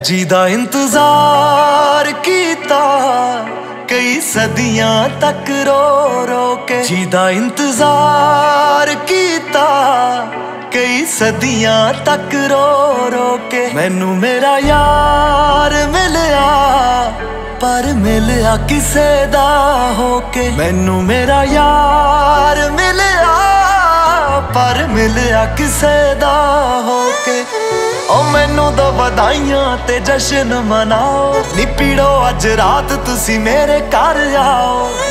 ਜਿਹਦਾ ਇੰਤਜ਼ਾਰ ਕੀਤਾ ਕਈ ਸਦੀਆਂ ਤੱਕ ਰੋ ਰੋ ਕੇ, ਜਿਹਦਾ ਇੰਤਜ਼ਾਰ ਕੀਤਾ ਕਈ ਸਦੀਆਂ ਤੱਕ ਰੋ ਰੋ ਕੇ। ਮੈਨੂੰ ਮੇਰਾ ਯਾਰ ਮਿਲਿਆ ਪਰ ਮਿਲਿਆ ਕਿਸੇ ਦਾ ਹੋ ਕੇ, ਮੈਨੂੰ ਮੇਰਾ ਯਾਰ ਮਿਲਿਆ ਪਰ ਮਿਲਿਆ ਕਿਸੇ ਦਾ ਹੋ ਕੇ। ਓ ਮੈਨੂੰ ਦੋ ਵਧਾਈਆਂ ਤੇ ਜਸ਼ਨ ਮਨਾਓ, ਨੀ ਪੀੜੋ ਅੱਜ ਰਾਤ ਤੁਸੀਂ ਮੇਰੇ ਘਰ ਆਓ।